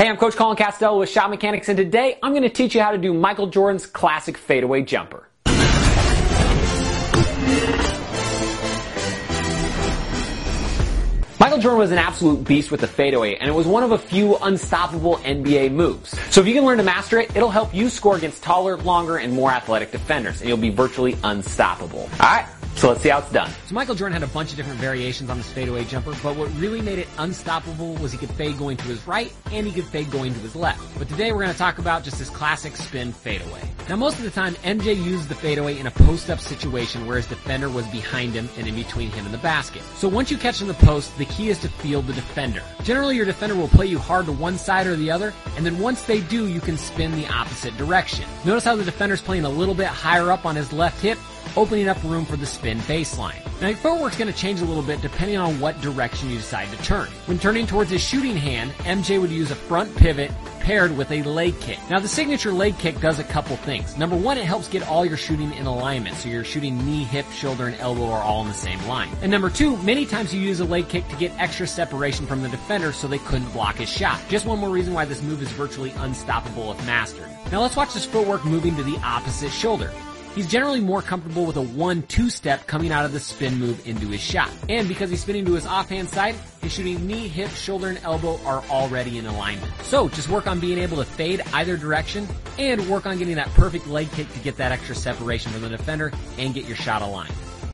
Hey, I'm Coach Colin Castello with Shot Mechanics, and today I'm going to teach you how to do Michael Jordan's classic fadeaway jumper. Michael Jordan was an absolute beast with the fadeaway, and it was one of a few unstoppable NBA moves. So if you can learn to master it, it'll help you score against taller, longer, and more athletic defenders, and you'll be virtually unstoppable. Alright, so let's see how it's done. So Michael Jordan had a bunch of different variations on this fadeaway jumper, but what really made it unstoppable was he could fade going to his right, and he could fade going to his left. But today we're going to talk about just his classic spin fadeaway. Now most of the time, MJ used the fadeaway in a post-up situation where his defender was behind him and in between him and the basket. So once you catch in the post, the key is to field the defender. Generally, your defender will play you hard to one side or the other, and then once they do, you can spin the opposite direction. Notice how the defender's playing a little bit higher up on his left hip, opening up room for the spin baseline. Now your footwork's going to change a little bit depending on what direction you decide to turn. When turning towards his shooting hand, MJ would use a front pivot paired with a leg kick. Now the signature leg kick does a couple things. Number one, it helps get all your shooting in alignment, so your shooting knee, hip, shoulder, and elbow are all in the same line. And number two, many times you use a leg kick to get extra separation from the defender so they couldn't block his shot. Just one more reason why this move is virtually unstoppable if mastered. Now let's watch this footwork moving to the opposite shoulder. He's generally more comfortable with a 1-2 step coming out of the spin move into his shot. And because he's spinning to his offhand side, his shooting knee, hip, shoulder, and elbow are already in alignment. So just work on being able to fade either direction and work on getting that perfect leg kick to get that extra separation from the defender and get your shot aligned.